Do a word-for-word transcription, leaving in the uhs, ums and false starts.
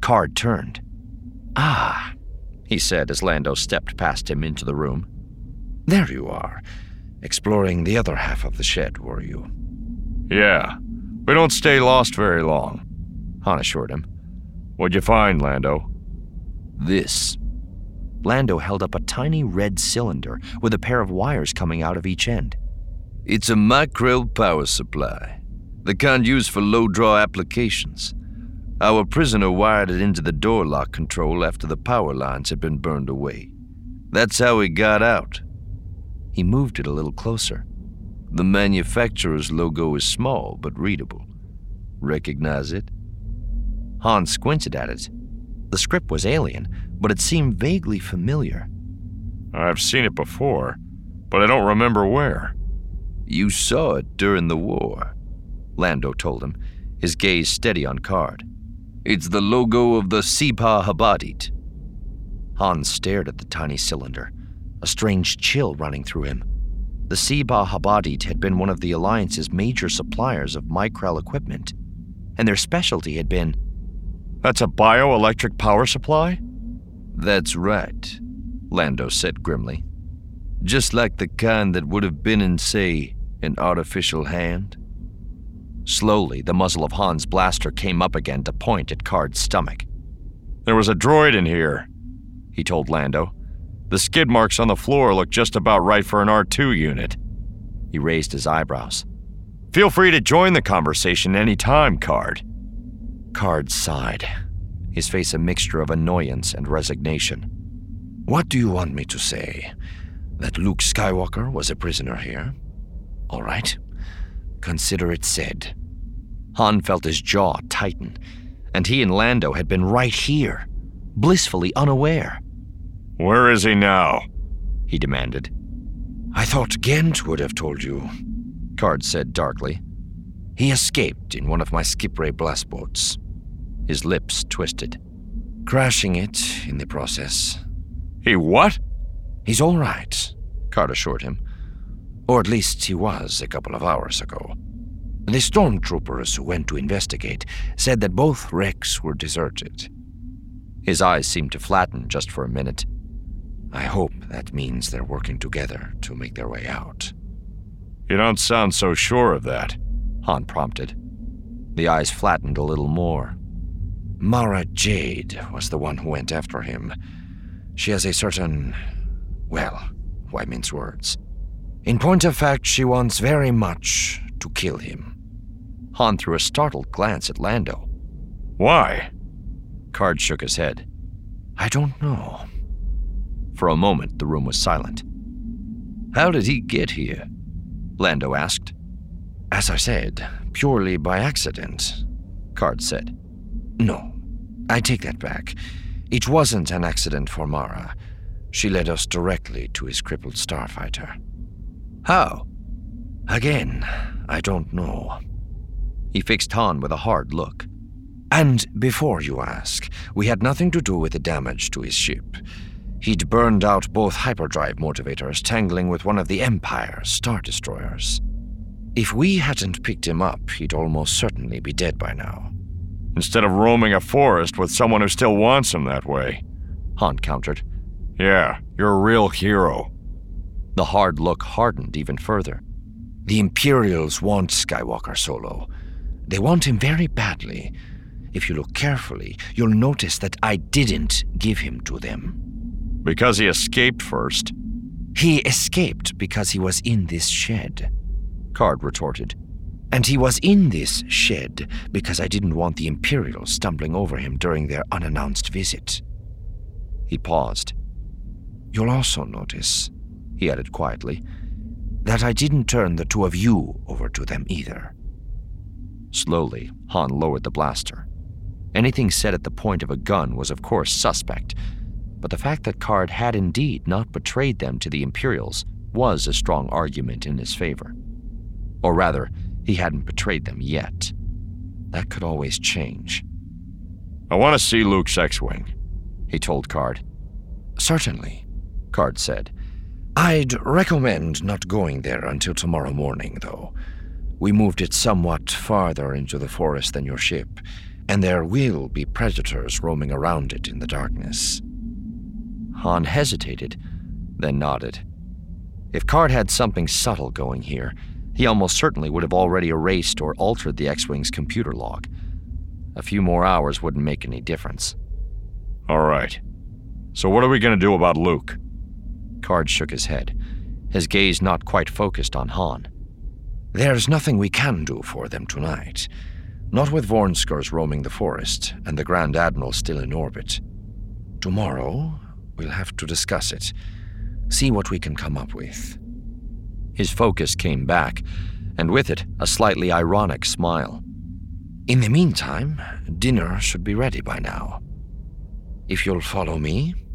Card turned. "Ah," he said as Lando stepped past him into the room. "There you are. Exploring the other half of the shed, were you?" "Yeah. We don't stay lost very long," Han assured him. "What'd you find, Lando?" "This." Lando held up a tiny red cylinder with a pair of wires coming out of each end. "It's a Micrel power supply, the kind used for low-draw applications. Our prisoner wired it into the door lock control after the power lines had been burned away. That's how he got out." He moved it a little closer. "The manufacturer's logo is small but readable. Recognize it?" Han squinted at it. The script was alien, but it seemed vaguely familiar. "I've seen it before, but I don't remember where." "You saw it during the war," Lando told him, his gaze steady on Card. "It's the logo of the Sepah Habadit." Han stared at the tiny cylinder, a strange chill running through him. The Sepah Habadit had been one of the Alliance's major suppliers of Micrel equipment, and their specialty had been... "That's a bioelectric power supply?" "That's right," Lando said grimly. "Just like the kind that would have been in, say, an artificial hand." Slowly, the muzzle of Han's blaster came up again to point at Card's stomach. "There was a droid in here," he told Lando. "The skid marks on the floor look just about right for an R two unit." He raised his eyebrows. "Feel free to join the conversation any time, Card." Card sighed, his face a mixture of annoyance and resignation. "What do you want me to say? That Luke Skywalker was a prisoner here? All right, consider it said." Han felt his jaw tighten, and he and Lando had been right here, blissfully unaware. "Where is he now?" he demanded. "I thought Gent would have told you," Card said darkly. "He escaped in one of my skip-ray blast boats." His lips twisted. "Crashing it in the process." "He what?" "He's all right," Card assured him. "Or at least he was a couple of hours ago. The stormtroopers who went to investigate said that both wrecks were deserted." His eyes seemed to flatten just for a minute. "I hope that means they're working together to make their way out." "You don't sound so sure of that," Han prompted. The eyes flattened a little more. "Mara Jade was the one who went after him. She has a certain... well, why mince words? In point of fact, she wants very much to kill him." Han threw a startled glance at Lando. "Why?" Card shook his head. "I don't know." For a moment, the room was silent. "How did he get here?" Lando asked. "As I said, purely by accident," Card said. "No, I take that back. It wasn't an accident for Mara. She led us directly to his crippled starfighter." "How?" "Again, I don't know." He fixed Han with a hard look. "And before you ask, we had nothing to do with the damage to his ship. He'd burned out both hyperdrive motivators tangling with one of the Empire's star destroyers. If we hadn't picked him up, he'd almost certainly be dead by now." "Instead of roaming a forest with someone who still wants him that way," Han countered. "Yeah, you're a real hero." The hard look hardened even further. "The Imperials want Skywalker, Solo. They want him very badly. If you look carefully, you'll notice that I didn't give him to them." "Because he escaped first." "He escaped because he was in this shed," Card retorted. "And he was in this shed because I didn't want the Imperials stumbling over him during their unannounced visit." He paused. "You'll also notice," he added quietly, "that I didn't turn the two of you over to them either." Slowly, Han lowered the blaster. Anything said at the point of a gun was of course suspect, but the fact that Card had indeed not betrayed them to the Imperials was a strong argument in his favor. Or rather, he hadn't betrayed them yet. That could always change. "I want to see Luke's X-Wing," he told Card. "Certainly," Card said. "I'd recommend not going there until tomorrow morning, though. We moved it somewhat farther into the forest than your ship, and there will be predators roaming around it in the darkness. Han hesitated, then nodded. If Card had something subtle going here, he almost certainly would have already erased or altered the X-Wing's computer log. A few more hours wouldn't make any difference. All right. So what are we going to do about Luke? Card shook his head, his gaze not quite focused on Han. There's nothing we can do for them tonight. Not with Vornskurs roaming the forest and the Grand Admiral still in orbit. Tomorrow, we'll have to discuss it. See what we can come up with. His focus came back, and with it, a slightly ironic smile. In the meantime, dinner should be ready by now. If you'll follow me,